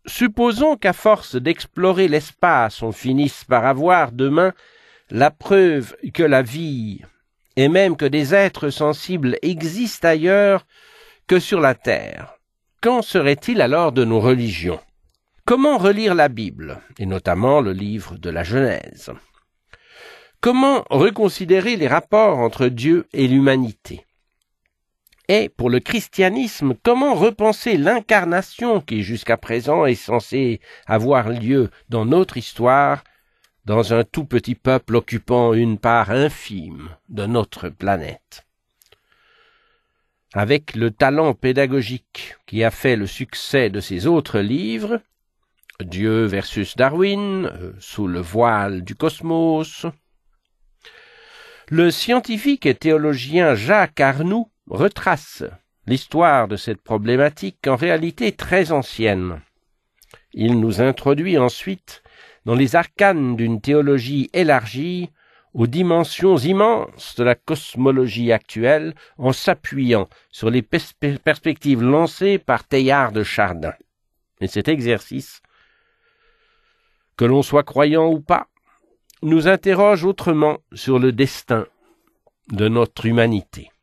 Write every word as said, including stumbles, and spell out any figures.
Supposons qu'à force d'explorer l'espace, on finisse par avoir demain la preuve que la vie, et même que des êtres sensibles existent ailleurs que sur la Terre. Qu'en serait-il alors de nos religions? Comment relire la Bible, et notamment le livre de la Genèse? Comment reconsidérer les rapports entre Dieu et l'humanité? Et pour le christianisme, comment repenser l'incarnation qui jusqu'à présent est censée avoir lieu dans notre histoire, dans un tout petit peuple occupant une part infime de notre planète? Avec le talent pédagogique qui a fait le succès de ses autres livres, Dieu versus Darwin, euh, Sous le voile du cosmos, le scientifique et théologien Jacques Arnoux retrace l'histoire de cette problématique en réalité très ancienne. Il nous introduit ensuite dans les arcanes d'une théologie élargie aux dimensions immenses de la cosmologie actuelle en s'appuyant sur les pers- perspectives lancées par Teilhard de Chardin. Et cet exercice, que l'on soit croyant ou pas, nous interroge autrement sur le destin de notre humanité.